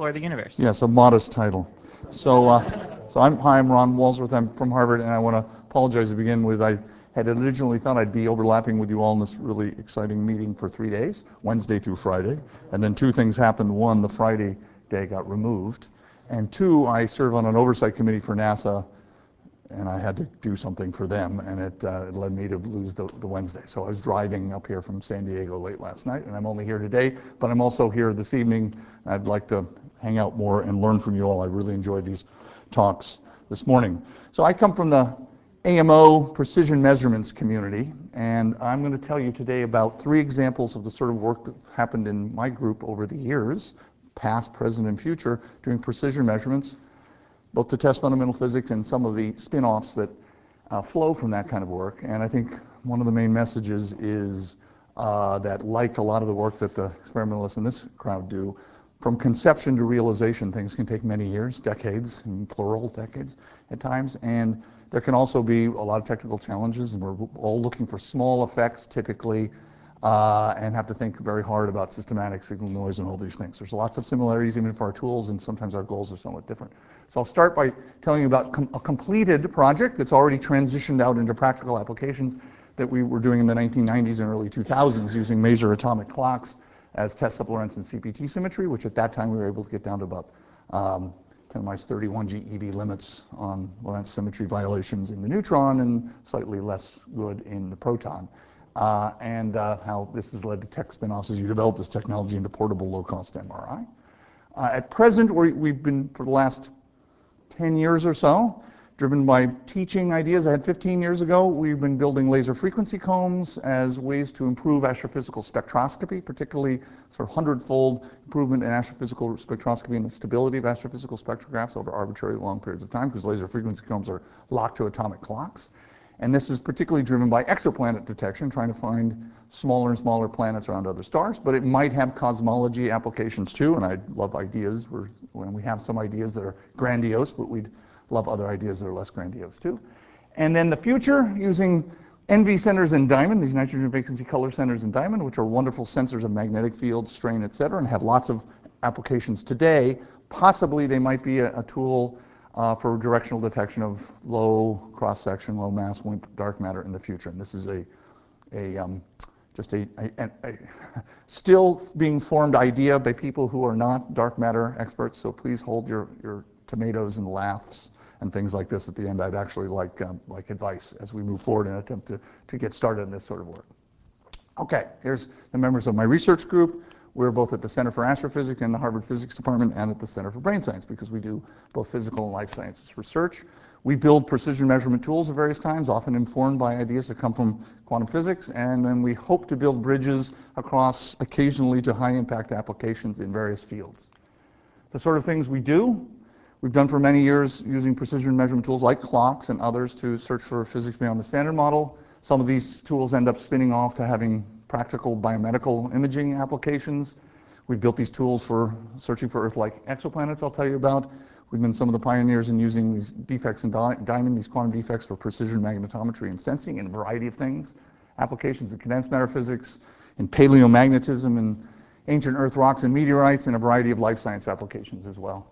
explore the universe. Yes, a modest title. I'm Ron Walsworth. I'm from Harvard, and I want to apologize to begin with. I had originally thought I'd be overlapping with you all in this really exciting meeting for 3 days, Wednesday through Friday. And then two things happened. One, the Friday day got removed. And two, I serve on an oversight committee for NASA, and I had to do something for them, and it led me to lose the Wednesday. So I was driving up here from San Diego late last night, and I'm only here today, but I'm also here this evening. I'd like to hang out more and learn from you all. I really enjoyed these talks this morning. So I come from the AMO precision measurements community, and I'm going to tell you today about 3 examples of the sort of work that happened in my group over the years, past, present, and future, doing precision measurements, both to test fundamental physics and some of the spin-offs that flow from that kind of work. And I think one of the main messages is that, like a lot of the work that the experimentalists in this crowd do, from conception to realization, things can take many years, decades, and plural decades at times. And there can also be a lot of technical challenges, and we're all looking for small effects typically, and have to think very hard about systematic signal noise and all these things. There's lots of similarities even for our tools, and sometimes our goals are somewhat different. So I'll start by telling you about a completed project that's already transitioned out into practical applications that we were doing in the 1990s and early 2000s using Maser atomic clocks as tests of Lorentz and CPT symmetry, which at that time we were able to get down to about 10^31 GeV limits on Lorentz symmetry violations in the neutron and slightly less good in the proton. And how this has led to tech spin-offs as you develop this technology into portable low-cost MRI. At present, we've been, for the last 10 years or so, driven by teaching ideas. I had 15 years ago, we've been building laser frequency combs as ways to improve astrophysical spectroscopy, particularly sort of 100-fold improvement in astrophysical spectroscopy and the stability of astrophysical spectrographs over arbitrarily long periods of time, because laser frequency combs are locked to atomic clocks. And this is particularly driven by exoplanet detection, trying to find smaller and smaller planets around other stars, but it might have cosmology applications too, and I love ideas. When we have some ideas that are grandiose, but we'd love other ideas that are less grandiose too. And then the future, using NV centers in diamond, these nitrogen vacancy color centers in diamond, which are wonderful sensors of magnetic field, strain, et cetera, and have lots of applications today. Possibly they might be a tool for directional detection of low cross-section, low mass WIMP dark matter in the future. And this is just a still being formed idea by people who are not dark matter experts, so please hold your tomatoes and laughs and things like this at the end. I'd actually like advice as we move forward and attempt to get started in this sort of work. Okay, here's the members of my research group. We're both at the Center for Astrophysics and the Harvard Physics Department and at the Center for Brain Science, because we do both physical and life sciences research. We build precision measurement tools at various times, often informed by ideas that come from quantum physics, and then we hope to build bridges across occasionally to high-impact applications in various fields. The sort of things we do, we've done for many years using precision measurement tools like clocks and others to search for physics beyond the standard model. Some of these tools end up spinning off to having practical biomedical imaging applications. We've built these tools for searching for Earth-like exoplanets I'll tell you about. We've been some of the pioneers in using these defects in diamond, these quantum defects, for precision magnetometry and sensing in a variety of things. Applications in condensed matter physics, in paleomagnetism, and ancient Earth rocks and meteorites, and a variety of life science applications as well.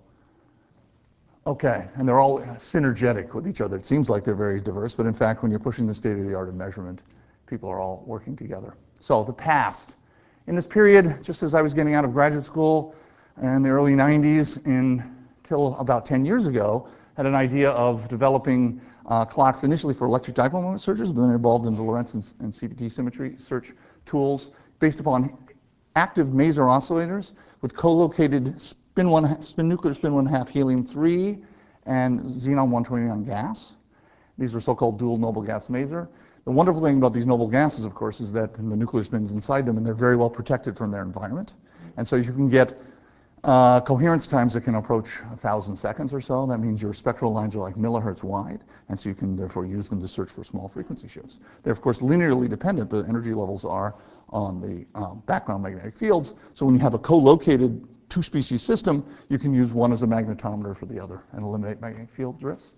Okay, and they're all synergetic with each other. It seems like they're very diverse, but in fact, when you're pushing the state of the art of measurement, people are all working together. So the past. In this period, just as I was getting out of graduate school in the early 90s until about 10 years ago, had an idea of developing clocks initially for electric dipole moment searches, but then involved in the Lorentz and CPT symmetry search tools based upon active Maser oscillators with co-located nuclear spin 1/2 helium-3 and xenon-129 gas. These are so-called dual noble gas Maser. The wonderful thing about these noble gases, of course, is that the nuclear spin's inside them, and they're very well protected from their environment. And so you can get coherence times that can approach 1,000 seconds or so. That means your spectral lines are like millihertz wide, and so you can therefore use them to search for small frequency shifts. They're, of course, linearly dependent. The energy levels are on the background magnetic fields. So when you have a co-located two-species system, you can use one as a magnetometer for the other and eliminate magnetic field drifts.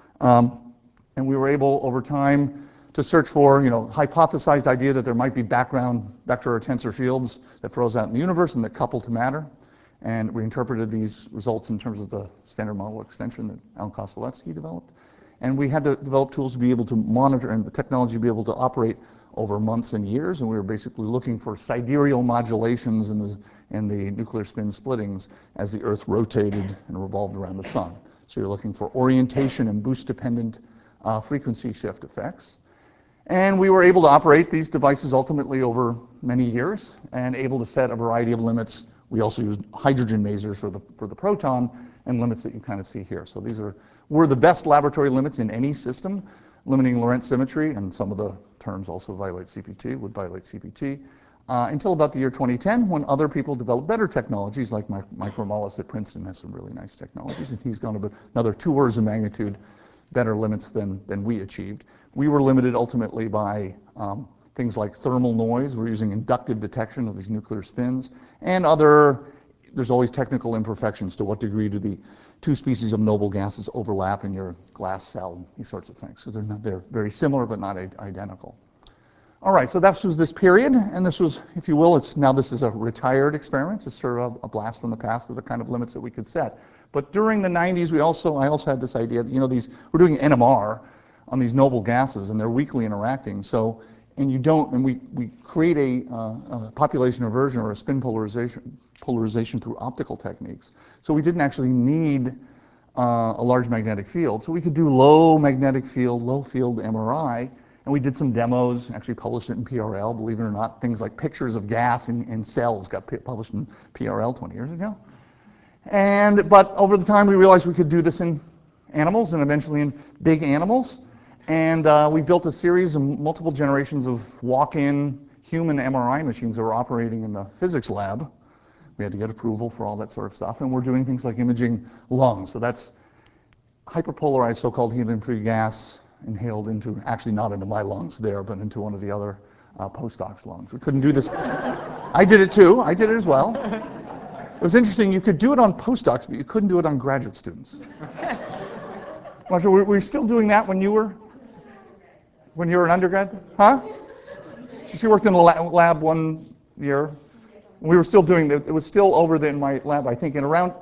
And we were able, over time, to search for, hypothesized idea that there might be background vector or tensor fields that froze out in the universe and that couple to matter. And we interpreted these results in terms of the standard model extension that Alan Kostoletsky developed. And we had to develop tools to be able to monitor and the technology to be able to operate over months and years. And we were basically looking for sidereal modulations in the nuclear spin splittings as the Earth rotated and revolved around the sun. So you're looking for orientation and boost-dependent frequency shift effects. And we were able to operate these devices ultimately over many years and able to set a variety of limits. We also used hydrogen masers for the proton and limits that you kind of see here. So these were the best laboratory limits in any system, limiting Lorentz symmetry, and some of the terms also violate CPT, would violate CPT, until about the year 2010, when other people developed better technologies, like Mike Romalis at Princeton has some really nice technologies, and he's gone to another 2 orders of magnitude better limits than we achieved. We were limited ultimately by things like thermal noise. We're using inductive detection of these nuclear spins, and there's always technical imperfections. To what degree do the 2 species of noble gases overlap in your glass cell, these sorts of things. So they're very similar but not identical. All right, so that was this period, and this was, if you will, this is a retired experiment. It's sort of a blast from the past of the kind of limits that we could set. But during the 90s, I also had this idea that, we're doing NMR on these noble gases, and they're weakly interacting. So, we create a population aversion or a spin polarization through optical techniques. So we didn't actually need a large magnetic field. So we could do low magnetic field, low field MRI, and we did some demos, actually published it in PRL, believe it or not. Things like pictures of gas in cells got published in PRL 20 years ago. But over the time, we realized we could do this in animals and eventually in big animals. And we built a series of multiple generations of walk-in human MRI machines that were operating in the physics lab. We had to get approval for all that sort of stuff. And we're doing things like imaging lungs. So that's hyperpolarized so-called helium-free gas inhaled into, actually not into my lungs there, but into one of the other postdocs' lungs. We couldn't do this. I did it too. I did it as well. It was interesting. You could do it on postdocs, but you couldn't do it on graduate students. Marcia, were you still doing that when you were an undergrad? Huh? She worked in a lab 1 year. We were still doing it. It was still over in my lab, I think, in around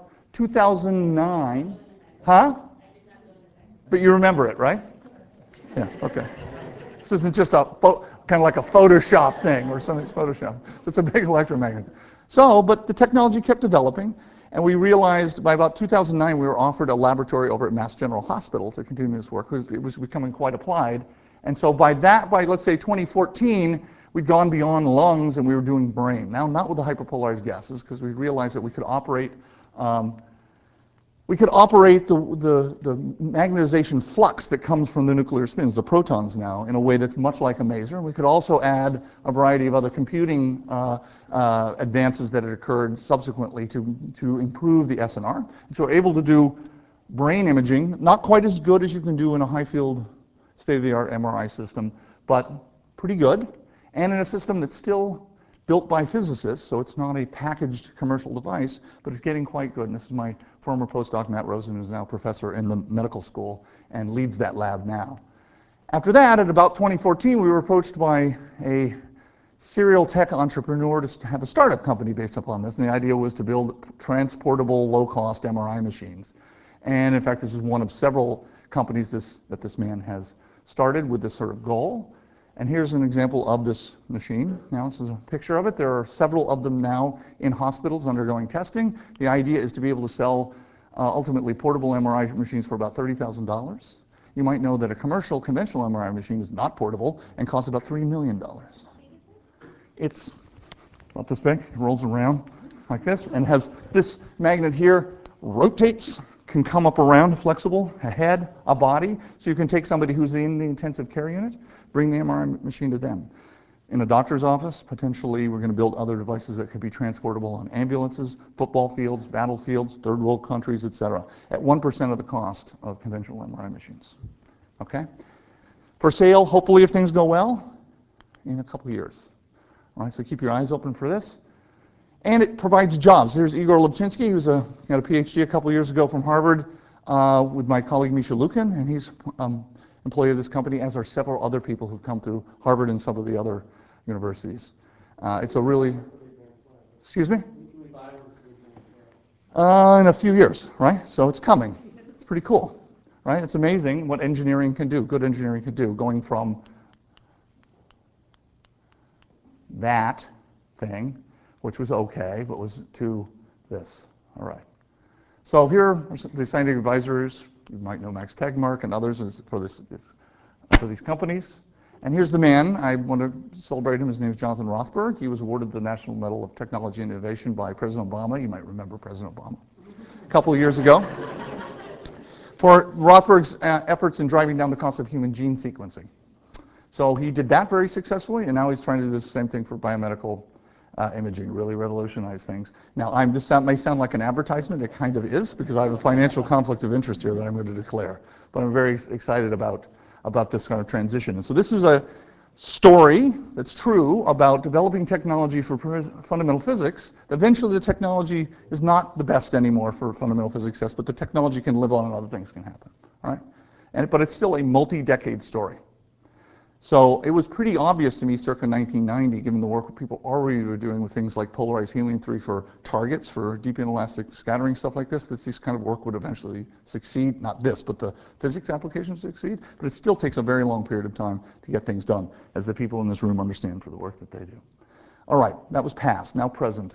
2009. Huh? But you remember it, right? Yeah, okay. This isn't just kind of like a Photoshop thing or something's Photoshop. So it's a big electromagnet. But the technology kept developing, and we realized by about 2009 we were offered a laboratory over at Mass General Hospital to continue this work. It was becoming quite applied. And so by let's say 2014, we'd gone beyond lungs and we were doing brain. Now, not with the hyperpolarized gases, because we realized that we could operate the magnetization flux that comes from the nuclear spins, the protons now, in a way that's much like a maser. And we could also add a variety of other computing advances that had occurred subsequently to improve the SNR. And so we're able to do brain imaging, not quite as good as you can do in a high-field state-of-the-art MRI system, but pretty good, and in a system that's still built by physicists, so it's not a packaged commercial device, but it's getting quite good. And this is my former postdoc, Matt Rosen, who's now a professor in the medical school and leads that lab now. After that, at about 2014, we were approached by a serial tech entrepreneur to have a startup company based upon this, and the idea was to build transportable, low-cost MRI machines. And in fact, this is one of several companies that this man has started with this sort of goal. And here's an example of this machine. Now, this is a picture of it. There are several of them now in hospitals undergoing testing. The idea is to be able to sell ultimately portable MRI machines for about $30,000. You might know that a commercial conventional MRI machine is not portable and costs about $3 million. It's about this big. It rolls around like this and has this magnet here, rotates, can come up around, flexible, a head, a body. So you can take somebody who's in the intensive care unit, bring the MRI machine to them. In a doctor's office, potentially we're going to build other devices that could be transportable on ambulances, football fields, battlefields, third world countries, et cetera, at 1% of the cost of conventional MRI machines. Okay? For sale, hopefully if things go well, in a couple of years. All right, so keep your eyes open for this. And it provides jobs. Here's Igor Lubchinsky, who's got a PhD a couple years ago from Harvard with my colleague Misha Lukin, and he's employee of this company, as are several other people who've come through Harvard and some of the other universities. It's a really, excuse me? In a few years, right? So it's coming. It's pretty cool, right? It's amazing what engineering can do, good engineering can do, going from that thing, which was okay, but was to this. All right. So here are the scientific advisors. You might know Max Tegmark and others for these companies. And here's the man. I want to celebrate him. His name is Jonathan Rothberg. He was awarded the National Medal of Technology and Innovation by President Obama. You might remember President Obama a couple of years ago for Rothberg's efforts in driving down the cost of human gene sequencing. So he did that very successfully, and now he's trying to do the same thing for biomedical imaging, really revolutionize things. Now, this may sound like an advertisement. It kind of is, because I have a financial conflict of interest here that I'm going to declare. But I'm very excited about this kind of transition. And so this is a story that's true about developing technology for fundamental physics. Eventually, the technology is not the best anymore for fundamental physics, but the technology can live on and other things can happen. All right? But it's still a multi-decade story. So it was pretty obvious to me circa 1990, given the work people already were doing with things like polarized helium-3 for targets, for deep inelastic scattering, stuff like this, that this kind of work would eventually succeed. Not this, but the physics applications succeed. But it still takes a very long period of time to get things done, as the people in this room understand for the work that they do. All right, that was past, now present.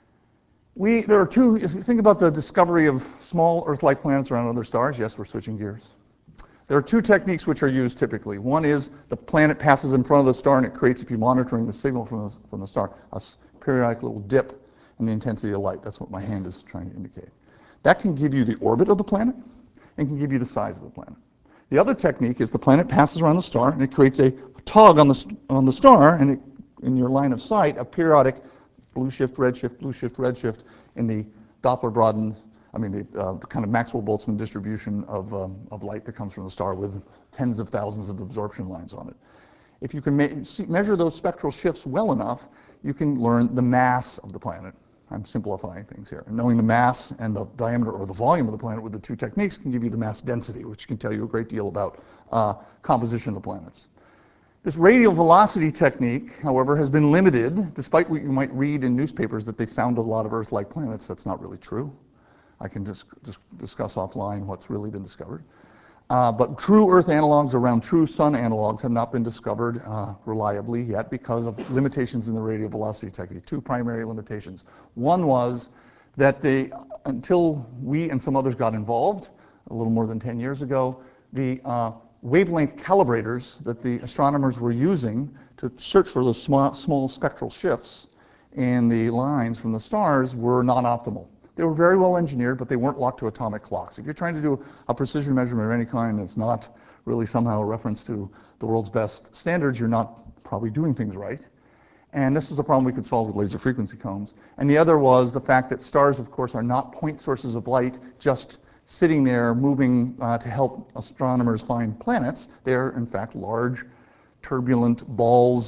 There are two, if you think about the discovery of small Earth-like planets around other stars, yes, we're switching gears. There are two techniques which are used typically. One is the planet passes in front of the star and it creates, if you're monitoring the signal from the star, a periodic little dip in the intensity of light. That's what my hand is trying to indicate. That can give you the orbit of the planet and can give you the size of the planet. The other technique is the planet passes around the star and it creates a tug on the star, and in your line of sight, a periodic blue shift, redshift in the Doppler broadened, the kind of Maxwell-Boltzmann distribution of light that comes from the star with tens of thousands of absorption lines on it. If you can measure those spectral shifts well enough, you can learn the mass of the planet. I'm simplifying things here. And knowing the mass and the diameter or the volume of the planet with the two techniques can give you the mass density, which can tell you a great deal about composition of the planets. This radial velocity technique, however, has been limited, despite what you might read in newspapers that they found a lot of Earth-like planets. That's not really true. I can just discuss offline what's really been discovered. But true Earth analogs around true Sun analogs have not been discovered reliably yet because of limitations in the radial velocity technique. Two primary limitations. One was that until we and some others got involved a little more than 10 years ago, the wavelength calibrators that the astronomers were using to search for those small spectral shifts in the lines from the stars were not optimal. They were very well engineered, but they weren't locked to atomic clocks. If you're trying to do a precision measurement of any kind that's not really somehow a reference to the world's best standards, you're not probably doing things right. And this is a problem we could solve with laser frequency combs. And the other was the fact that stars, of course, are not point sources of light just sitting there moving to help astronomers find planets. They're, in fact, large, turbulent balls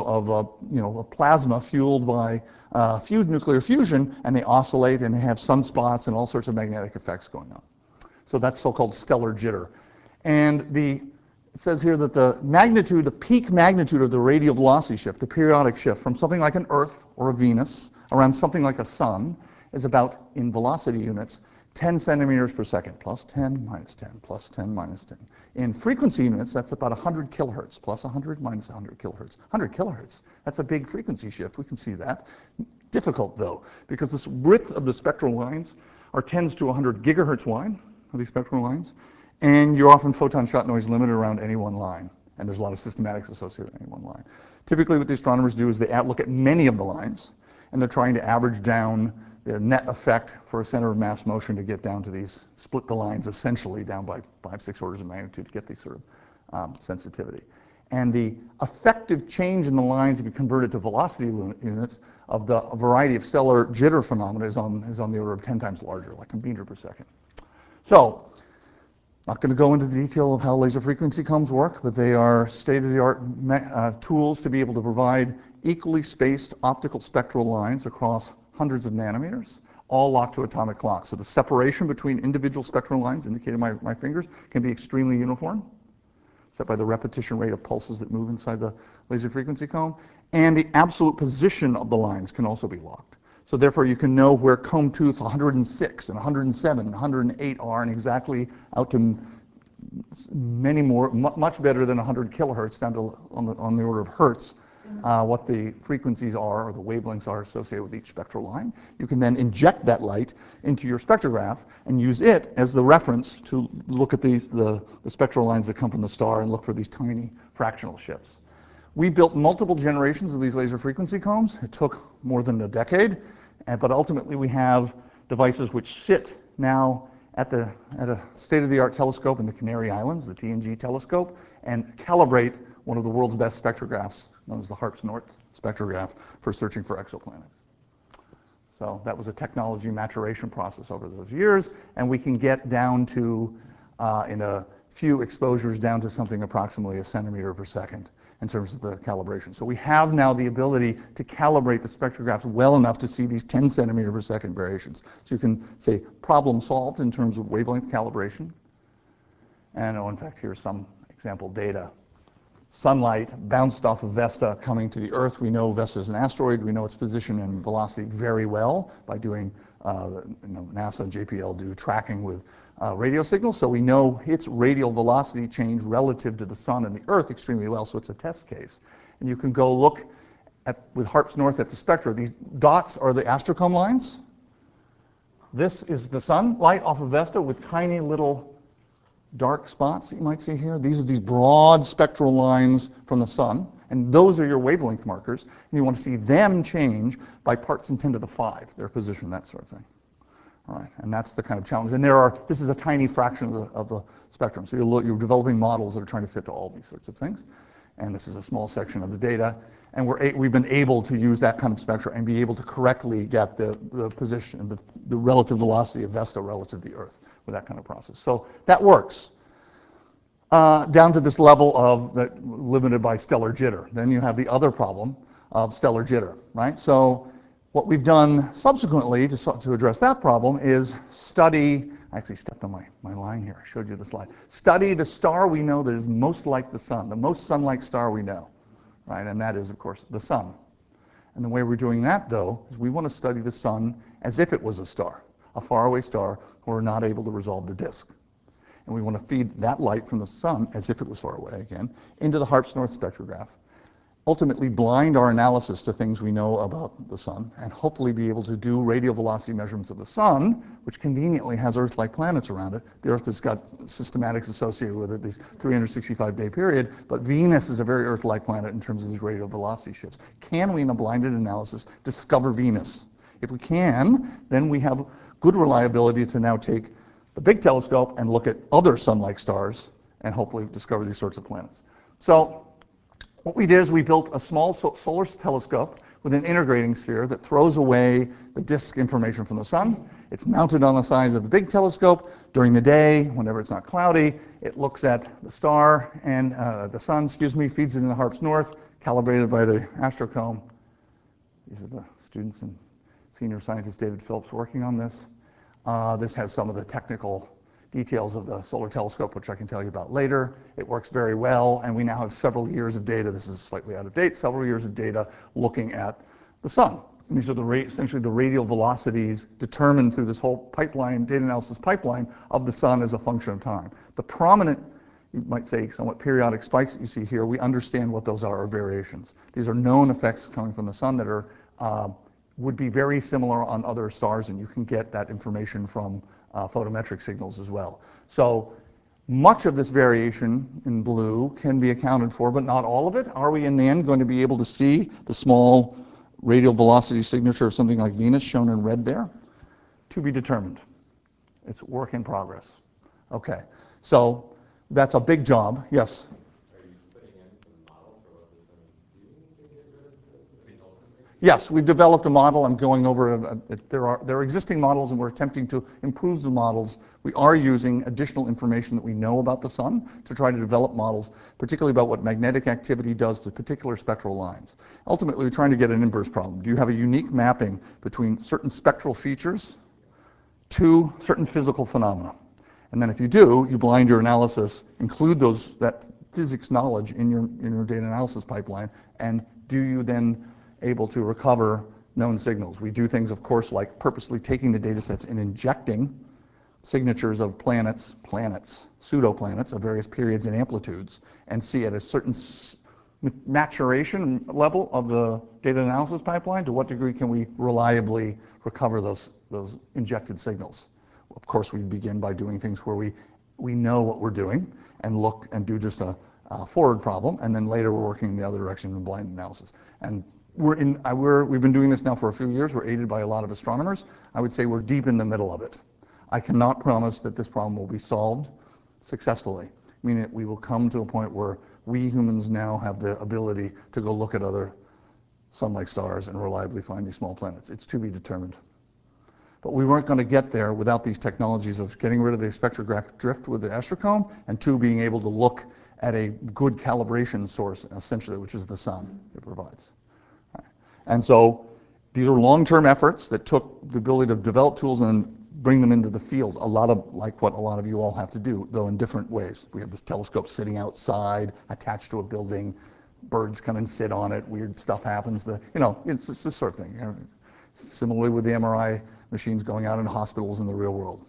of plasma fueled by nuclear fusion, and they oscillate and they have sunspots and all sorts of magnetic effects going on. So that's so-called stellar jitter. And it says here that the peak magnitude of the radial velocity shift, the periodic shift from something like an Earth or a Venus around something like a sun, is about, in velocity units, 10 centimeters per second, plus 10, minus 10, plus 10, minus 10. In frequency units, that's about 100 kilohertz, plus 100, minus 100 kilohertz. 100 kilohertz, that's a big frequency shift. We can see that. Difficult, though, because this width of the spectral lines are tens to 100 gigahertz wide, of these spectral lines, and you're often photon shot noise limited around any one line, and there's a lot of systematics associated with any one line. Typically, what the astronomers do is they look at many of the lines, and they're trying to average down the net effect for a center of mass motion to get down to these, split the lines essentially down by 5-6 orders of magnitude to get these sort of sensitivity. And the effective change in the lines, if you convert it to velocity units, of the variety of stellar jitter phenomena is on the order of 10 times larger, like a meter per second. So, not going to go into the detail of how laser frequency combs work, but they are state-of-the-art tools to be able to provide equally spaced optical spectral lines across hundreds of nanometers, all locked to atomic clocks. So the separation between individual spectral lines, indicated by my fingers, can be extremely uniform, set by the repetition rate of pulses that move inside the laser frequency comb, and the absolute position of the lines can also be locked. So therefore, you can know where comb tooth 106 and 107 and 108 are, and exactly out to many more, much better than 100 kilohertz, down to on the order of hertz, what the frequencies are or the wavelengths are associated with each spectral line. You can then inject that light into your spectrograph and use it as the reference to look at the spectral lines that come from the star and look for these tiny fractional shifts. We built multiple generations of these laser frequency combs. It took more than a decade, but ultimately we have devices which sit now at a state-of-the-art telescope in the Canary Islands, the TNG telescope, and calibrate one of the world's best spectrographs, known as the HARPS North spectrograph, for searching for exoplanets. So that was a technology maturation process over those years, and we can get down to, in a few exposures, down to something approximately a centimeter per second in terms of the calibration. So we have now the ability to calibrate the spectrographs well enough to see these 10 centimeter per second variations. So you can say problem solved in terms of wavelength calibration. And in fact, here's some example data. Sunlight bounced off of Vesta coming to the Earth. We know Vesta is an asteroid. We know its position and velocity very well by doing, NASA and JPL do tracking with radio signals. So we know its radial velocity change relative to the sun and the Earth extremely well, so it's a test case. And you can go look with HARPS North at the spectra. These dots are the astrocomb lines. This is the sunlight off of Vesta with tiny little dark spots that you might see here. These are these broad spectral lines from the sun, and those are your wavelength markers. And you want to see them change by parts in 10 to the 5, their position, that sort of thing. All right, and that's the kind of challenge. And this is a tiny fraction of the spectrum. So you're developing models that are trying to fit to all these sorts of things. And this is a small section of the data. And we've been able to use that kind of spectra and be able to correctly get the position, the relative velocity of Vesta relative to the Earth with that kind of process. So that works. Down to this level of limited by stellar jitter. Then you have the other problem of stellar jitter, right? So what we've done subsequently to address that problem is study, I actually stepped on my line here, I showed you the slide. Study the star we know that is most like the sun, the most sun-like star we know, right? And that is, of course, the sun. And the way we're doing that, though, is we want to study the sun as if it was a star, a faraway star, who are not able to resolve the disk. And we want to feed that light from the sun, as if it was far away again, into the HARPS North spectrograph, ultimately blind our analysis to things we know about the sun, and hopefully be able to do radial velocity measurements of the sun, which conveniently has Earth-like planets around it. The Earth has got systematics associated with it, this 365-day period, but Venus is a very Earth-like planet in terms of these radial velocity shifts. Can we, in a blinded analysis, discover Venus? If we can, then we have good reliability to now take the big telescope and look at other sun-like stars and hopefully discover these sorts of planets. So what we did is we built a small solar telescope with an integrating sphere that throws away the disk information from the sun. It's mounted on the sides of the big telescope. During the day, whenever it's not cloudy, it looks at the star and the sun, feeds it into HARPS North, calibrated by the astrocomb. These are the students and senior scientist David Phillips working on this. This has some of the technical details of the solar telescope, which I can tell you about later. It works very well, and we now have several years of data. This is slightly out of date, several years of data looking at the sun. And these are essentially the radial velocities determined through this whole pipeline, data analysis pipeline of the sun as a function of time. The prominent, you might say, somewhat periodic spikes that you see here, we understand what those are, variations. These are known effects coming from the sun that are would be very similar on other stars, and you can get that information from photometric signals as well. So much of this variation in blue can be accounted for, but not all of it. Are we in the end going to be able to see the small radial velocity signature of something like Venus shown in red there? To be determined. It's work in progress. Okay, so that's a big job. Yes? Yes, we've developed a model. I'm going over, there are existing models, and we're attempting to improve the models. We are using additional information that we know about the sun to try to develop models, particularly about what magnetic activity does to particular spectral lines. Ultimately, we're trying to get an inverse problem. Do you have a unique mapping between certain spectral features to certain physical phenomena? And then if you do, you blind your analysis, include that physics knowledge in your data analysis pipeline, and do you then able to recover known signals. We do things, of course, like purposely taking the data sets and injecting signatures of planets, pseudoplanets of various periods and amplitudes, and see at a certain maturation level of the data analysis pipeline, to what degree can we reliably recover those injected signals. Of course, we begin by doing things where we know what we're doing and look and do just a forward problem, and then later we're working in the other direction in blind analysis. And we've been doing this now for a few years. We're aided by a lot of astronomers. I would say we're deep in the middle of it. I cannot promise that this problem will be solved successfully, meaning that we will come to a point where we humans now have the ability to go look at other sun-like stars and reliably find these small planets. It's to be determined. But we weren't going to get there without these technologies of getting rid of the spectrographic drift with the astrocomb, and two, being able to look at a good calibration source, essentially, which is the sun it provides. And so these are long-term efforts that took the ability to develop tools and bring them into the field, a lot of like what a lot of you all have to do, though in different ways. We have this telescope sitting outside, attached to a building. Birds come and sit on it. Weird stuff happens. It's this sort of thing. Similarly with the MRI machines going out in hospitals in the real world.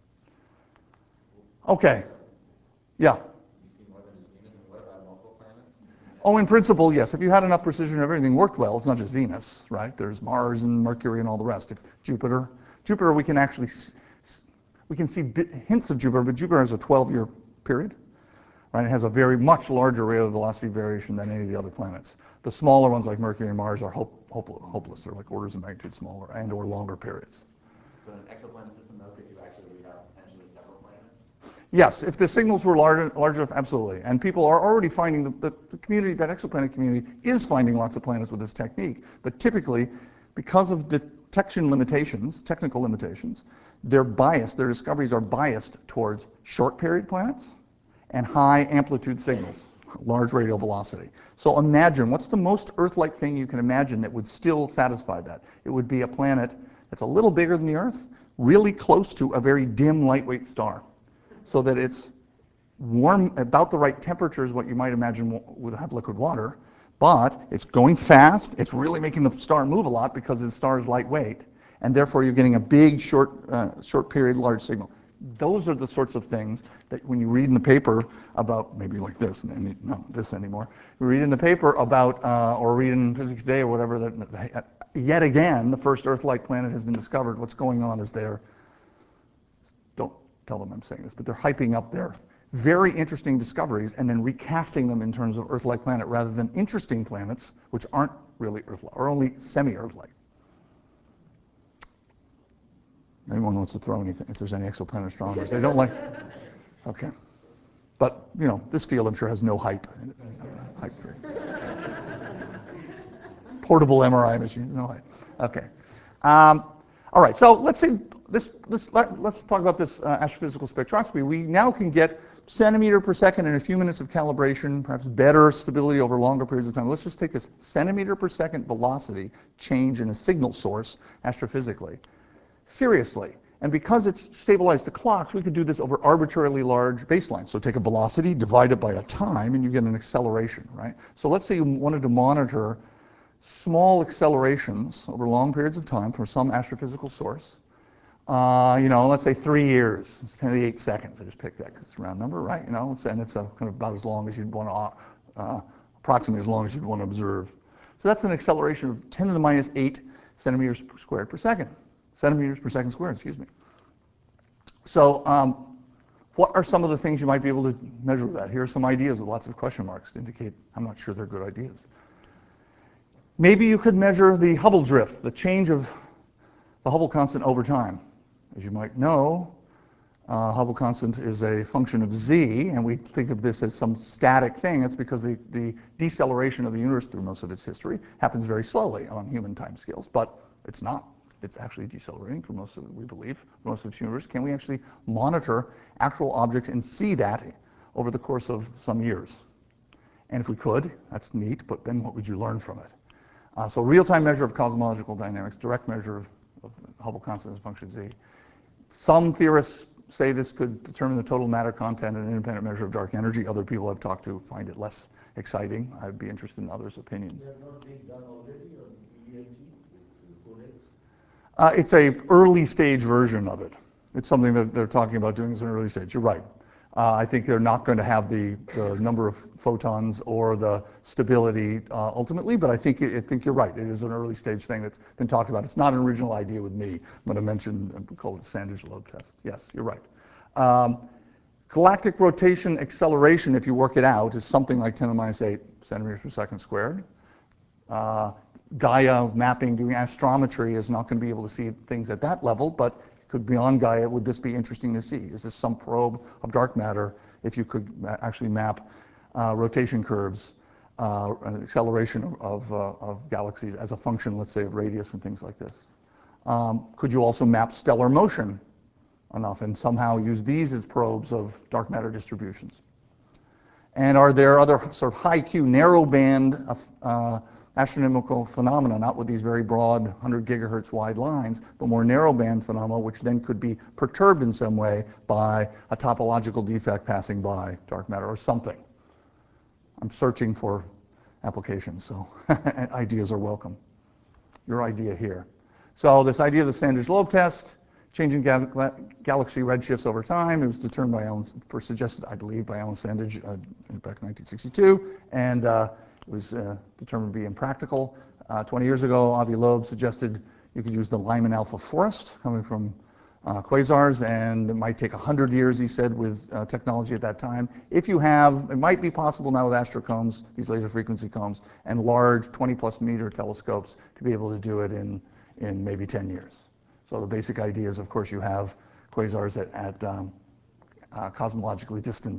Okay. Yeah. You see more than just Venus, and what about multiple planets? Oh, in principle, yes. If you had enough precision and everything worked well, it's not just Venus, right? There's Mars and Mercury and all the rest. If Jupiter, we can actually see hints of Jupiter, but Jupiter has a 12-year period, right? It has a very much larger rate of velocity variation than any of the other planets. The smaller ones like Mercury and Mars are hopeless. They're like orders of magnitude smaller and or longer periods. So in an exoplanet system, though, could you actually read out potentially several planets? Yes, if the signals were large enough, absolutely. And people are already finding, the community, that exoplanet community, is finding lots of planets with this technique. But typically, because of detection limitations, technical limitations, their discoveries are biased towards short period planets and high amplitude signals, large radial velocity. So imagine, what's the most Earth-like thing you can imagine that would still satisfy that? It would be a planet that's a little bigger than the Earth, really close to a very dim, lightweight star, so that it's warm, about the right temperature is what you might imagine would have liquid water, but it's going fast. It's really making the star move a lot because the star is lightweight, and therefore you're getting a big, short period, large signal. Those are the sorts of things that when you read in the paper about, maybe like this, not this anymore, you read in the paper about, or read in Physics Today or whatever, that yet again, the first Earth-like planet has been discovered. What's going on is don't tell them I'm saying this, but they're hyping up their very interesting discoveries and then recasting them in terms of Earth-like planet rather than interesting planets, which aren't really Earth-like, or only semi-Earth-like. Anyone wants to throw anything, if there's any exoplanet astronomers. They don't like, okay. But, this field, I'm sure, has no hype. Hype free. Portable MRI machines, no hype. Okay. All right, so let's say let's talk about this astrophysical spectroscopy. We now can get centimeter per second in a few minutes of calibration, perhaps better stability over longer periods of time. Let's just take this centimeter per second velocity change in a signal source astrophysically seriously. And because it's stabilized the clocks, we could do this over arbitrarily large baselines. So take a velocity, divide it by a time, and you get an acceleration, right? So let's say you wanted to monitor small accelerations over long periods of time from some astrophysical source. Let's say 3 years. It's 10 seconds. I just picked that because it's a round number, right? And it's kind of about as long as you'd want to, approximately as long as you'd want to observe. So that's an acceleration of 10 to the minus 8 centimeters squared per second. Centimeters per second squared, excuse me. So what are some of the things you might be able to measure with that? Here are some ideas with lots of question marks to indicate I'm not sure they're good ideas. Maybe you could measure the Hubble drift, the change of the Hubble constant over time. As you might know, Hubble constant is a function of z, and we think of this as some static thing. That's because the deceleration of the universe through most of its history happens very slowly on human timescales, but it's not. It's actually decelerating for most of it, we believe, for most of its universe. Can we actually monitor actual objects and see that over the course of some years? And if we could, that's neat, but then what would you learn from it? So real-time measure of cosmological dynamics, direct measure of Hubble constant as a function of z. Some theorists say this could determine the total matter content and an independent measure of dark energy. Other people I've talked to find it less exciting. I'd be interested in others' opinions. They have not been done already on EMT? It's a early stage version of it. It's something that they're talking about doing as an early stage. You're right. I think they're not going to have the number of photons or the stability ultimately, but I think you're right. It is an early stage thing that's been talked about. It's not an original idea with me. I'm going to mention, we call it the Sandage-Loeb test. Yes, you're right. Galactic rotation acceleration, if you work it out, is something like 10 to the minus 8 centimeters per second squared. Gaia mapping, doing astrometry, is not going to be able to see things at that level, but could beyond Gaia, would this be interesting to see? Is this some probe of dark matter if you could actually map rotation curves, acceleration of galaxies as a function, let's say, of radius and things like this? Could you also map stellar motion enough and somehow use these as probes of dark matter distributions? And are there other sort of high Q, narrow band astronomical phenomena, not with these very broad 100 gigahertz wide lines, but more narrow band phenomena, which then could be perturbed in some way by a topological defect passing by dark matter or something? I'm searching for applications, so ideas are welcome. Your idea here. So this idea of the Sandage-Loeb test, changing galaxy redshifts over time. It was determined by first suggested, I believe, by Alan Sandage back in 1962, and it was determined to be impractical. 20 years ago, Avi Loeb suggested you could use the Lyman alpha forest coming from quasars, and it might take 100 years, he said, with technology at that time. If you have, it might be possible now with astrocombs, these laser frequency combs, and large 20-plus meter telescopes to be able to do it in maybe 10 years. So the basic idea is, of course, you have quasars at cosmologically distant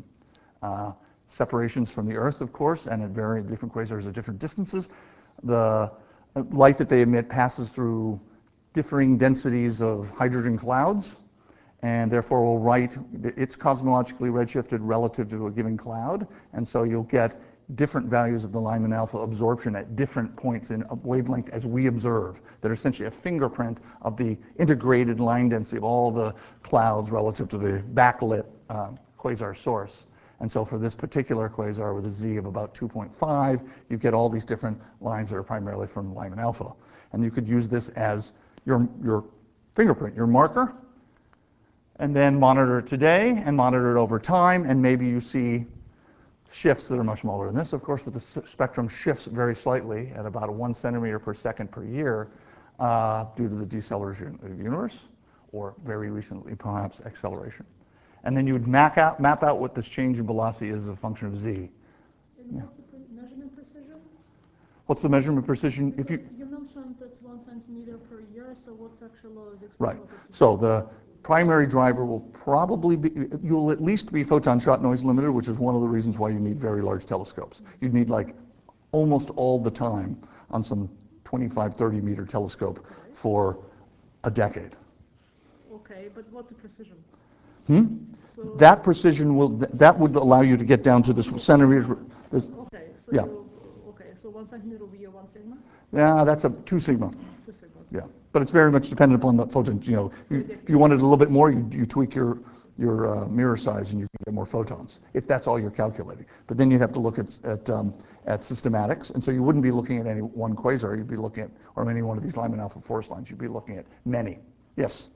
separations from the Earth, of course, and at very different quasars at different distances. The light that they emit passes through differing densities of hydrogen clouds, and therefore will write it's cosmologically redshifted relative to a given cloud, and so you'll get different values of the Lyman alpha absorption at different points in a wavelength as we observe, that are essentially a fingerprint of the integrated line density of all the clouds relative to the backlit quasar source. And so for this particular quasar with a Z of about 2.5, you get all these different lines that are primarily from Lyman alpha. And you could use this as your fingerprint, your marker, and then monitor it today and monitor it over time, and maybe you see shifts that are much smaller than this, of course, but the spectrum shifts very slightly at about 1 centimeter per second per year due to the deceleration of the universe, or very recently, perhaps, acceleration. And then you would map out what this change in velocity is as a function of Z. And what's the measurement precision? What's the measurement precision? If you mentioned that's 1 centimeter per year, so what's actually low is right. So the primary driver will probably be, you'll at least be photon shot noise limited, which is one of the reasons why you need very large telescopes. You'd need like almost all the time on some 25, 30 meter telescope for a decade. Okay, but what's the precision? So that precision that would allow you to get down to this centimeter. Okay, so yeah. So 1 centimeter will be your 1 sigma? Yeah, that's a 2 sigma. 2 sigma. Yeah, but it's very much dependent upon the photon. You know, if you wanted a little bit more, you tweak your mirror size and you can get more photons, if that's all you're calculating. But then you'd have to look at systematics, and so you wouldn't be looking at any one quasar. You'd be looking at, or any one of these Lyman alpha forest lines. You'd be looking at many. Yes.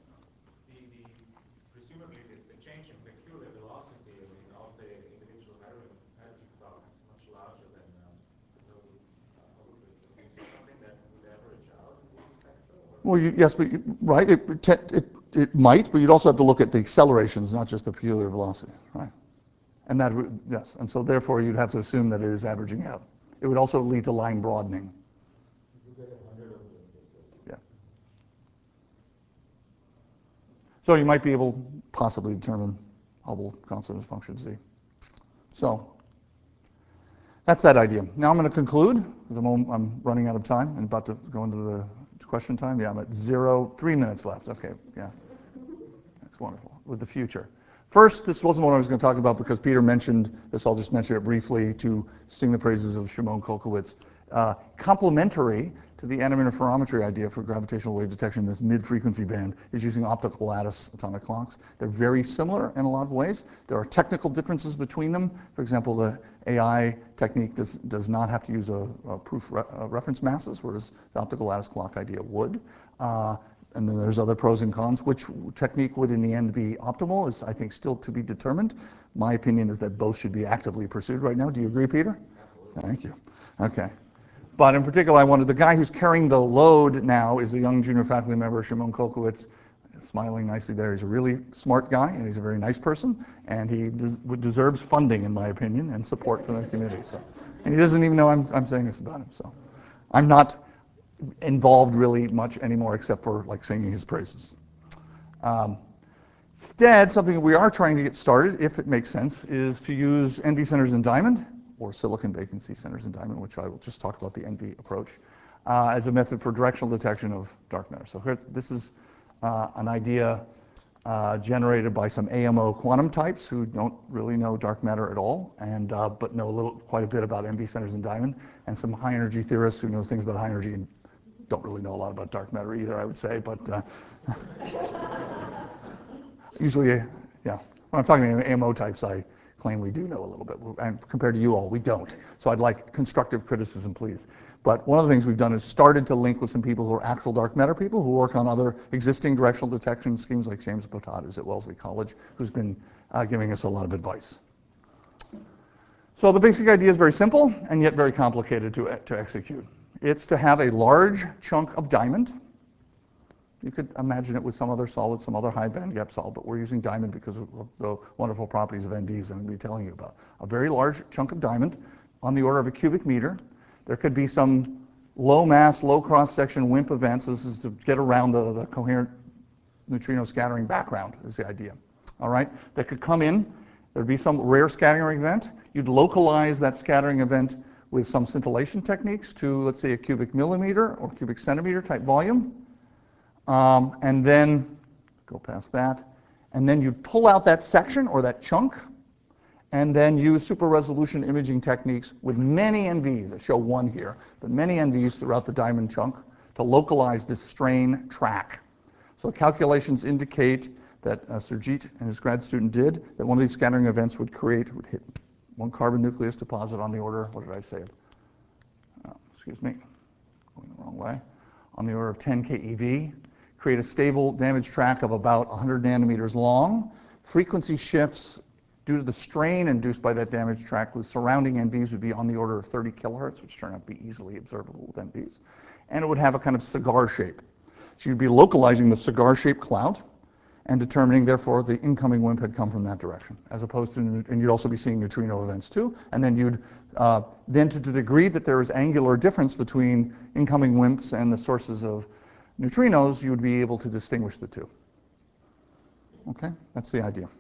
Presumably, the change in peculiar velocity of the individual Hadron clouds is much larger than the total output. Is this something that would average out in this factor? Well, yes, but right, it might, but you'd also have to look at the accelerations, not just the peculiar velocity, right? And that would, yes, and so therefore you'd have to assume that it is averaging out. It would also lead to line broadening. You get 100 of them. Yeah. So you might be able to possibly determine Hubble constant function Z. So that's that idea. Now I'm going to conclude, because I'm running out of time and about to go into the question time. Yeah, I'm at 3 minutes left. Okay, yeah. That's wonderful. With the future. First, this wasn't what I was going to talk about because Peter mentioned this. I'll just mention it briefly to sing the praises of Shimon Kolkowitz Complementary to the antiminterferometry idea for gravitational wave detection in this mid-frequency band is using optical lattice atomic clocks. They're very similar in a lot of ways. There are technical differences between them. For example, the AI technique does not have to use a proof reference masses, whereas the optical lattice clock idea would. And then there's other pros and cons. Which technique would in the end be optimal is, I think, still to be determined. My opinion is that both should be actively pursued right now. Do you agree, Peter? Absolutely. Thank you. Okay. But in particular, the guy who's carrying the load now is a young junior faculty member, Shimon Kolkowitz, smiling nicely there. He's a really smart guy, and he's a very nice person, and he deserves funding, in my opinion, and support from the community. So, and he doesn't even know I'm saying this about him. So I'm not involved really much anymore, except for like singing his praises. Instead, something we are trying to get started, if it makes sense, is to use NV centers in diamond, or silicon vacancy centers in diamond, which I will just talk about the NV approach, as a method for directional detection of dark matter. So here, this is an idea generated by some AMO quantum types who don't really know dark matter at all, and but know quite a bit about NV centers in diamond, and some high energy theorists who know things about high energy and don't really know a lot about dark matter either, I would say, but usually, yeah, when I'm talking to AMO types, I claim we do know a little bit, and compared to you all, we don't. So I'd like constructive criticism, please. But one of the things we've done is started to link with some people who are actual dark matter people who work on other existing directional detection schemes, like James Potat, who's at Wellesley College, who's been giving us a lot of advice. So the basic idea is very simple, and yet very complicated to execute. It's to have a large chunk of diamond. You could imagine it with some other solid, some other high band gap solid, but we're using diamond because of the wonderful properties of NVs I'm going to be telling you about. A very large chunk of diamond on the order of a cubic meter. There could be some low mass, low cross section WIMP events. This is to get around the coherent neutrino scattering background is the idea. All right, that could come in. There'd be some rare scattering event. You'd localize that scattering event with some scintillation techniques to, let's say, a cubic millimeter or cubic centimeter type volume. And then, go past that, and then you pull out that section or that chunk, and then use super resolution imaging techniques with many NVs, I show one here, but many NVs throughout the diamond chunk to localize this strain track. So calculations indicate that Surjit and his grad student did, that one of these scattering events would hit one carbon nucleus deposit on the order, what did I say? Excuse me, going the wrong way, on the order of 10 keV. Create a stable damage track of about 100 nanometers long. Frequency shifts due to the strain induced by that damage track with surrounding NVs would be on the order of 30 kilohertz, which turn out to be easily observable with NVs. And it would have a kind of cigar shape. So you'd be localizing the cigar-shaped cloud and determining, therefore, the incoming WIMP had come from that direction, as opposed to, and you'd also be seeing neutrino events too, and then you'd, then to the degree that there is angular difference between incoming WIMPs and the sources of neutrinos, you would be able to distinguish the two. Okay, that's the idea.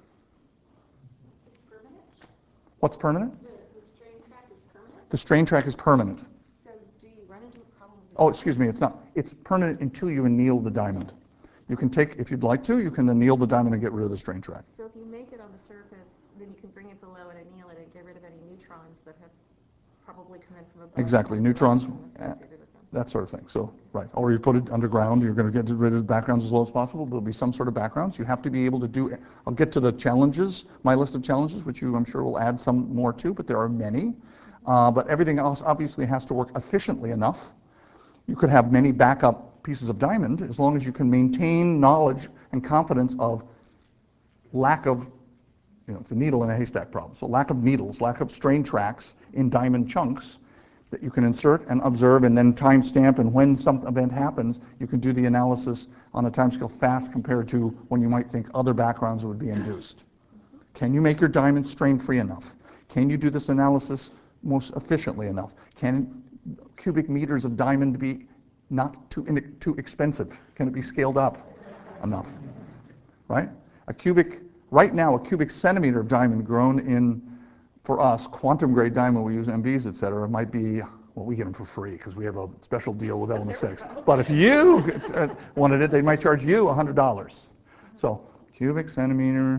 It's permanent? What's permanent? The strain track is permanent? The strain track is permanent. So do you run into problems? Oh, excuse me, it's not. It's permanent until you anneal the diamond. You can take, if you'd like to, you can anneal the diamond and get rid of the strain track. So if you make it on the surface, then you can bring it below and anneal it and get rid of any neutrons that have probably come in from above. Exactly, neutrons, Associated with them. that sort of thing. So, right, or you put it underground, you're going to get rid of the backgrounds as low as possible. There'll be some sort of backgrounds. You have to be able to do, I'll get to the challenges, my list of challenges, which you, I'm sure, will add some more to, but there are many. But everything else obviously has to work efficiently enough. You could have many backup pieces of diamond as long as you can maintain knowledge and confidence of lack of, it's a needle in a haystack problem. So lack of needles, lack of strain tracks in diamond chunks that you can insert and observe and then timestamp, and when some event happens, you can do the analysis on a timescale fast compared to when you might think other backgrounds would be induced. Can you make your diamond strain-free enough? Can you do this analysis most efficiently enough? Can cubic meters of diamond be not too expensive? Can it be scaled up enough? Right? Right now, a cubic centimeter of diamond grown in, for us, quantum grade diamond, we use MVs, et cetera, might be, well, we get them for free because we have a special deal with Element 6. But if you wanted it, they might charge you $100. So cubic centimeter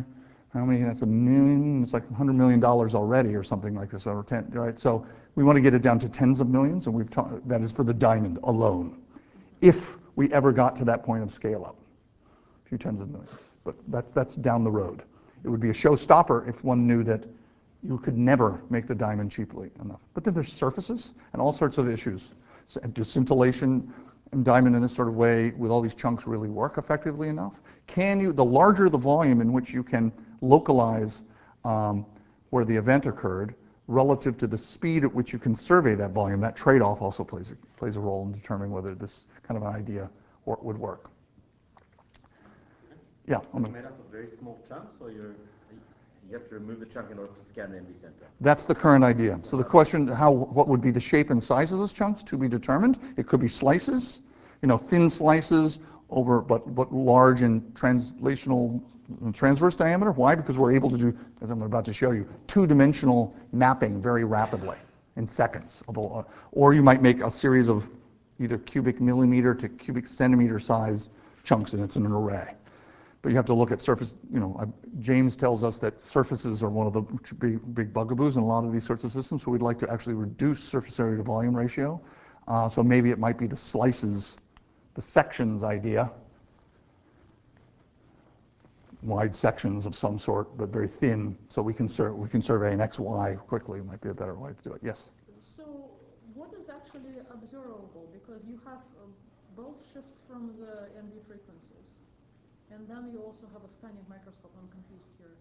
How many? That's a million. It's like $100 million already, or something like this, or 10. Right. So we want to get it down to tens of millions, and that is for the diamond alone. If we ever got to that point of scale up, a few tens of millions. But that's down the road. It would be a showstopper if one knew that you could never make the diamond cheaply enough. But then there's surfaces and all sorts of issues. Does scintillation and diamond in this sort of way with all these chunks really work effectively enough? The larger the volume in which you can localize where the event occurred relative to the speed at which you can survey that volume, that trade-off also plays a role in determining whether this kind of an idea would work. Yeah. It's made up of very small chunks, or you have to remove the chunk in order to scan the MV center? That's the current idea. So the question, what would be the shape and size of those chunks, to be determined. It could be slices, thin slices but large in translational transverse diameter. Why? Because we're able to do, as I'm about to show you, two-dimensional mapping very rapidly in seconds. Or you might make a series of either cubic millimeter to cubic centimeter size chunks, and it's in an array. But you have to look at surface, James tells us that surfaces are one of the big bugaboos in a lot of these sorts of systems, so we'd like to actually reduce surface area to volume ratio. So maybe it might be the slices, the sections idea, wide sections of some sort, but very thin, so we can survey an XY quickly, might be a better way to do it. Yes? So what is actually observable? Because you have both shifts from the NV frequencies. And then you also have a scanning microscope. I'm confused here.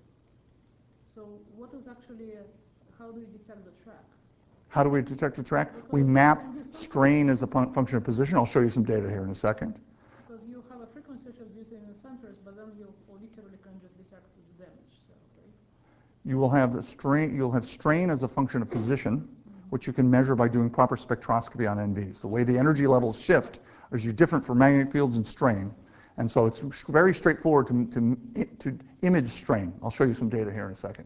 So what is actually, how do you detect the track? How do we detect the track? We map strain as a function of position. I'll show you some data here in a second. Because you have a frequency shift due to in the centers, but then you literally can just detect the damage. So, okay. You'll have strain as a function of position, which you can measure by doing proper spectroscopy on NVs. The way the energy levels shift is different for magnetic fields and strain. And so it's very straightforward to image strain. I'll show you some data here in a second.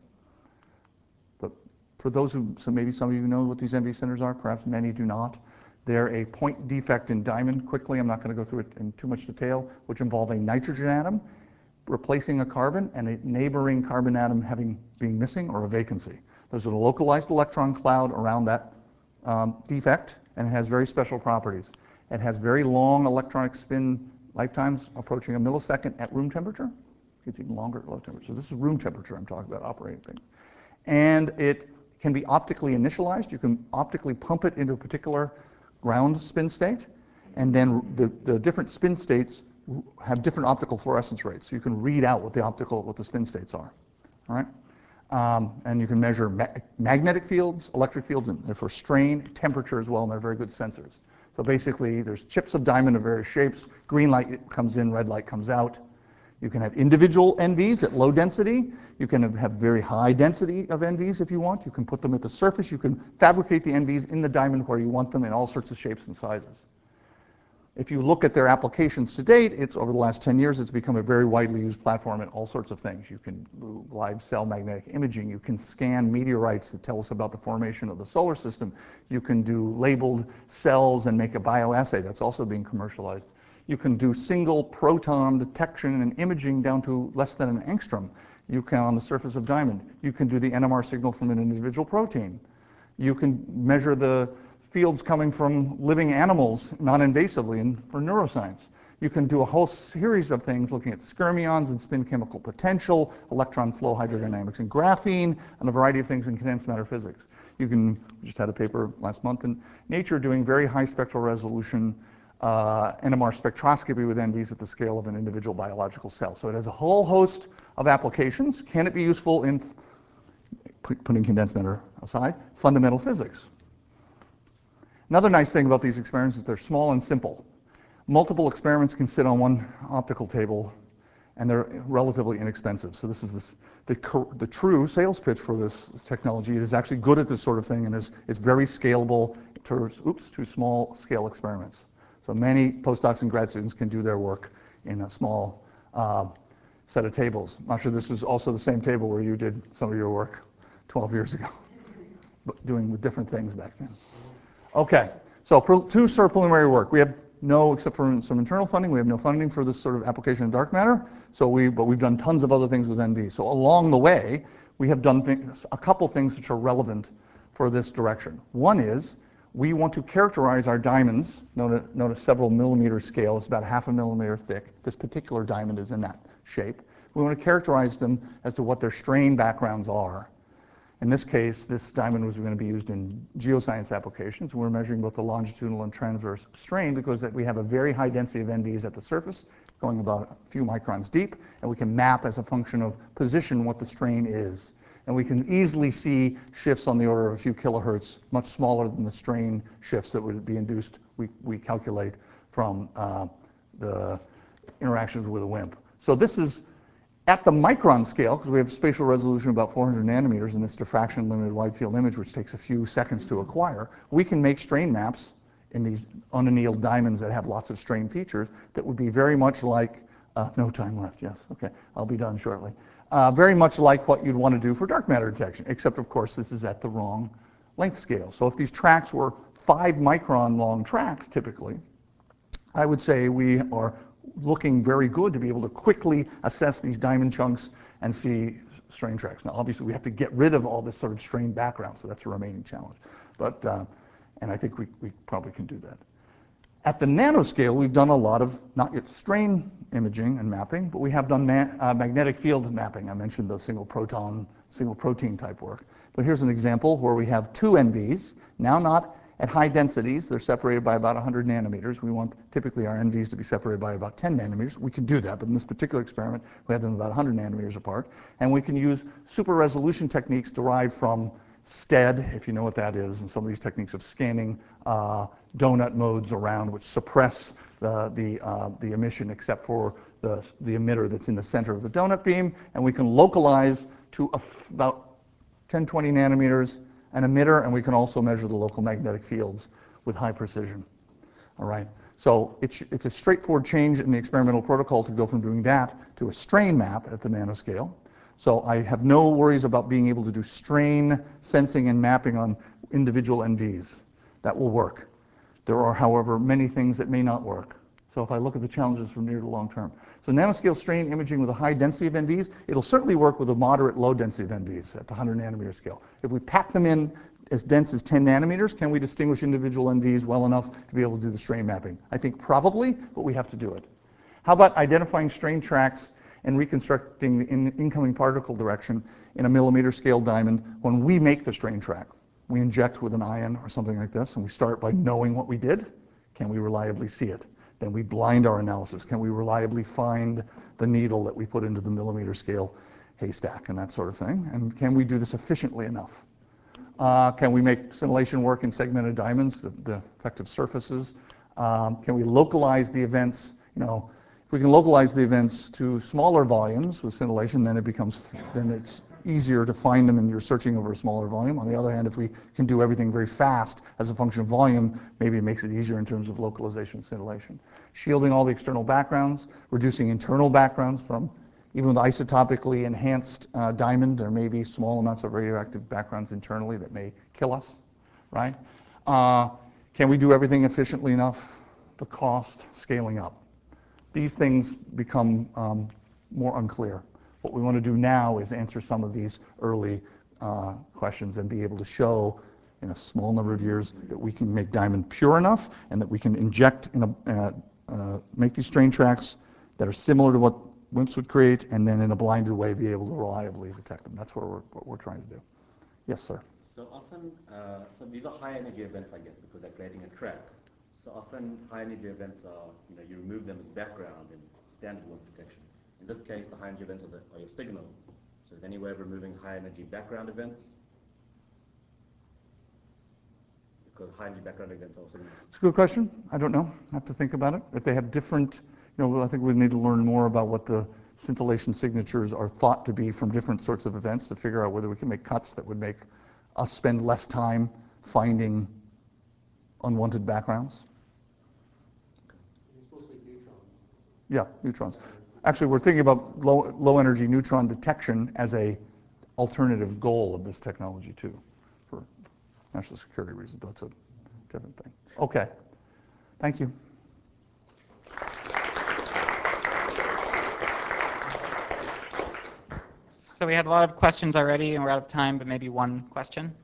But for those so maybe some of you know what these NV centers are, perhaps many do not. They're a point defect in diamond. Quickly, I'm not going to go through it in too much detail, which involve a nitrogen atom replacing a carbon and a neighboring carbon atom being missing or a vacancy. There's a localized electron cloud around that defect, and it has very special properties. It has very long electronic spin lifetimes approaching a millisecond at room temperature. It's even longer at low temperature. So this is room temperature I'm talking about, operating thing. And it can be optically initialized. You can optically pump it into a particular ground spin state, and then the different spin states have different optical fluorescence rates. So you can read out what the spin states are. All right? And you can measure magnetic fields, electric fields, and for strain, temperature as well, and they're very good sensors. So basically, there's chips of diamond of various shapes. Green light comes in, red light comes out. You can have individual NVs at low density. You can have very high density of NVs if you want. You can put them at the surface. You can fabricate the NVs in the diamond where you want them in all sorts of shapes and sizes. If you look at their applications to date, over the last 10 years, it's become a very widely used platform in all sorts of things. You can do live cell magnetic imaging. You can scan meteorites that tell us about the formation of the solar system. You can do labeled cells and make a bioassay. That's also being commercialized. You can do single proton detection and imaging down to less than an angstrom. You can, on the surface of diamond, you can do the NMR signal from an individual protein. You can measure the fields coming from living animals non-invasively for neuroscience. You can do a whole series of things looking at skyrmions and spin chemical potential, electron flow hydrodynamics and graphene, and a variety of things in condensed matter physics. We just had a paper last month in Nature doing very high spectral resolution NMR spectroscopy with NVs at the scale of an individual biological cell. So it has a whole host of applications. Can it be useful in, putting condensed matter aside, fundamental physics? Another nice thing about these experiments is they're small and simple. Multiple experiments can sit on one optical table, and they're relatively inexpensive. So this is the true sales pitch for this technology. It is actually good at this sort of thing, and it's very scalable to small scale experiments. So many postdocs and grad students can do their work in a small set of tables. I'm not sure this was also the same table where you did some of your work 12 years ago, but doing with different things back then. Okay, so two sort of preliminary work. We have no, except for some internal funding, we have no funding for this sort of application in dark matter. But we've done tons of other things with NV. So along the way, we have done a couple things which are relevant for this direction. One is we want to characterize our diamonds, known as several millimeter scale. It's about 0.5 millimeter thick. This particular diamond is in that shape. We want to characterize them as to what their strain backgrounds are. In this case, this diamond was going to be used in geoscience applications. We're measuring both the longitudinal and transverse strain because we have a very high density of NVs at the surface, going about a few microns deep, and we can map as a function of position what the strain is. And we can easily see shifts on the order of a few kilohertz, much smaller than the strain shifts that would be induced, we calculate from the interactions with a WIMP. So this is at the micron scale, because we have spatial resolution about 400 nanometers in this diffraction limited wide field image, which takes a few seconds to acquire. We can make strain maps in these unannealed diamonds that have lots of strain features that would be very much like, no time left, yes, okay, I'll be done shortly. Very much like what you'd want to do for dark matter detection, except of course this is at the wrong length scale. So if these tracks were 5 micron long tracks typically, I would say we are looking very good to be able to quickly assess these diamond chunks and see strain tracks. Now obviously we have to get rid of all this sort of strain background, so that's a remaining challenge. But, and I think we probably can do that. At the nanoscale, we've done a lot of, not yet strain imaging and mapping, but we have done magnetic field mapping. I mentioned the single proton, single protein type work. But here's an example where we have 2 NVs, now not at high densities. They're separated by about 100 nanometers. We want typically our NVs to be separated by about 10 nanometers. We can do that, but in this particular experiment, we have them about 100 nanometers apart. And we can use super resolution techniques derived from STED, if you know what that is, and some of these techniques of scanning donut modes around, which suppress the emission except for the emitter that's in the center of the donut beam. And we can localize to about 10, 20 nanometers an emitter, and we can also measure the local magnetic fields with high precision. All right. So it's a straightforward change in the experimental protocol to go from doing that to a strain map at the nanoscale. So I have no worries about being able to do strain sensing and mapping on individual NVs. That will work. There are, however, many things that may not work. So if I look at the challenges from near to long term. So nanoscale strain imaging with a high density of NVs, it'll certainly work with a moderate low density of NVs at the 100 nanometer scale. If we pack them in as dense as 10 nanometers, can we distinguish individual NVs well enough to be able to do the strain mapping? I think probably, but we have to do it. How about identifying strain tracks and reconstructing the incoming particle direction in a millimeter scale diamond when we make the strain track? We inject with an ion or something like this, and we start by knowing what we did. Can we reliably see it? Then we blind our analysis. Can we reliably find the needle that we put into the millimeter scale haystack and that sort of thing? And can we do this efficiently enough? Can we make scintillation work in segmented diamonds, the effective surfaces? Can we localize the events? You know, if we can localize the events to smaller volumes with scintillation, then it's easier to find them and you're searching over a smaller volume. On the other hand, if we can do everything very fast as a function of volume, maybe it makes it easier in terms of localization and scintillation. Shielding all the external backgrounds, reducing internal backgrounds from, even with isotopically enhanced diamond, there may be small amounts of radioactive backgrounds internally that may kill us, right? Can we do everything efficiently enough? The cost, scaling up. These things become more unclear. What we want to do now is answer some of these early questions and be able to show in a small number of years that we can make diamond pure enough and that we can inject make these strain tracks that are similar to what WIMPs would create, and then in a blinded way be able to reliably detect them. That's what we're trying to do. Yes, sir. So often, so these are high energy events, I guess, because they're creating a track. So often, high energy events are, you remove them as background in standard WIMP detection. In this case, the high energy events are your signal. So is there any way of removing high energy background events? Because high energy background events are also. It's a good question. I don't know. I have to think about it. If they have different, I think we need to learn more about what the scintillation signatures are thought to be from different sorts of events to figure out whether we can make cuts that would make us spend less time finding unwanted backgrounds. It's mostly neutrons. Yeah, neutrons. Actually, we're thinking about low energy neutron detection as a alternative goal of this technology too, for national security reasons, but it's a different thing. Okay, thank you. So we had a lot of questions already, and we're out of time, but maybe one question.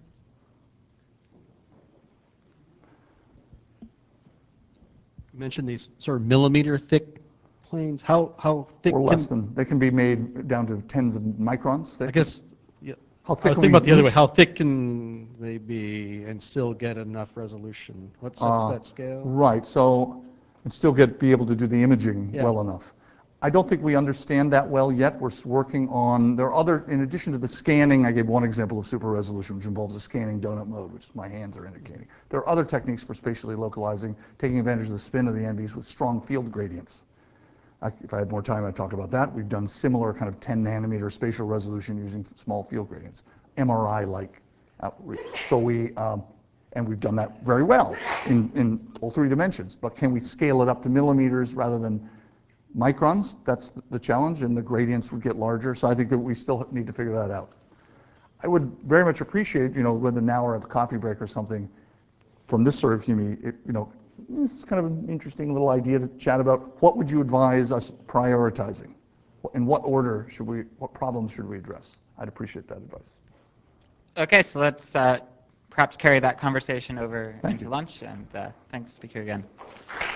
You mentioned these sort of millimeter thick planes. How thick Or can, less than, they can be made down to tens of microns thick. I guess, yeah, How I was thick thinking about the other way. each? How thick can they be and still get enough resolution? What sets that scale? Right, so, and still be able to do the imaging Yeah. well enough. I don't think we understand that well yet. We're working on, there are other, in addition to the scanning, I gave one example of super resolution, which involves a scanning donut mode, which my hands are indicating. There are other techniques for spatially localizing, taking advantage of the spin of the NBs with strong field gradients. If I had more time, I'd talk about that. We've done similar kind of 10 nanometer spatial resolution using small field gradients, MRI-like outreach. So and we've done that very well in all three dimensions. But can we scale it up to millimeters rather than microns? That's the challenge, and the gradients would get larger. So I think that we still need to figure that out. I would very much appreciate, whether now or at the coffee break or something, from this sort of this is kind of an interesting little idea to chat about. What would you advise us prioritizing? In what order what problems should we address? I'd appreciate that advice. Okay, so let's perhaps carry that conversation over Thank into you. lunch, and thanks, speaker, again.